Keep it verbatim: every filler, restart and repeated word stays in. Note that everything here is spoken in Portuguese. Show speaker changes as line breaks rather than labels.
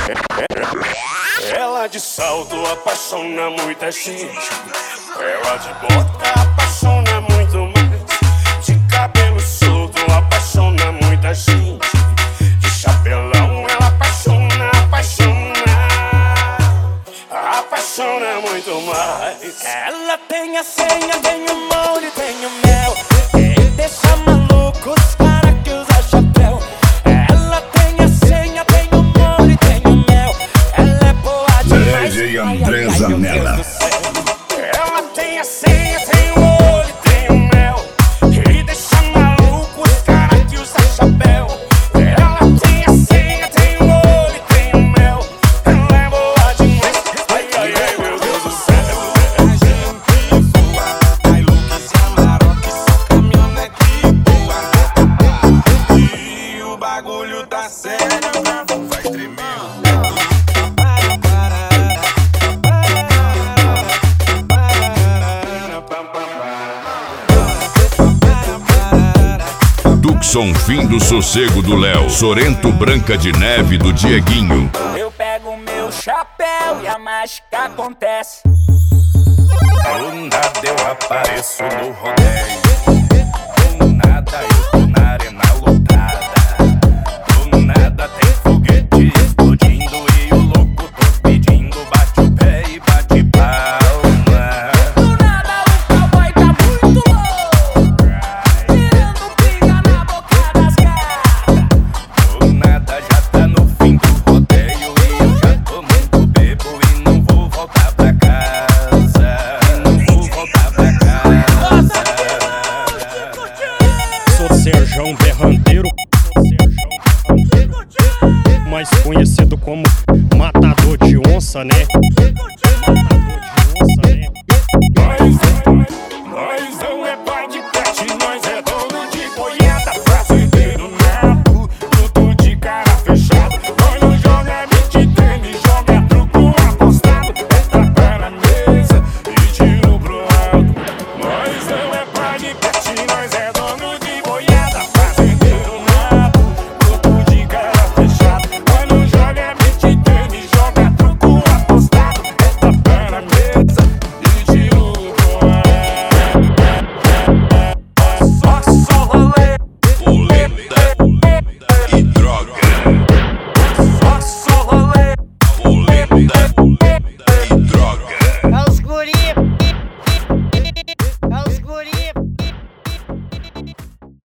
Ela de salto apaixona muita gente. Ela de bota apaixona muito mais. De cabelo solto apaixona muita gente. De chapelão ela apaixona, apaixona, apaixona muito mais.
Ela tem a senha, tem o molde, tem o mel. Ele deixa maluco os cara que usa chapéu. Ela tem a senha, tem o molde, tem o mel. Ela é boa demais.
D J André Zanella.
Ela tem a senha, tem o olho, tem o mel. Ele deixa maluco os cara que usa chapéu. Ela tem a senha, tem o olho, tem o mel. Ela é boa demais. Ai, ai, ai, meu Deus do céu.
E o bagulho tá sério, vai tremer.
Tucson, fim do sossego do Léo. Sorento, Branca de Neve do Dieguinho.
Eu pego meu chapéu e a mágica acontece.
Do nada eu apareço no rodeio. Do nada eu tô na arena lotada. Do nada tem foguete explodindo e o louco tô pedindo. Bate o pé e bate palma.
Do nada o cowboy tá muito louco, tirando pinga na boca das gatas.
Do nada já tá no fim do rodeio e eu já tô muito bebo e não vou voltar pra casa. Não vou voltar pra casa.
Sou Serjão Berranteiro, mais conhecido como matador de onça, né?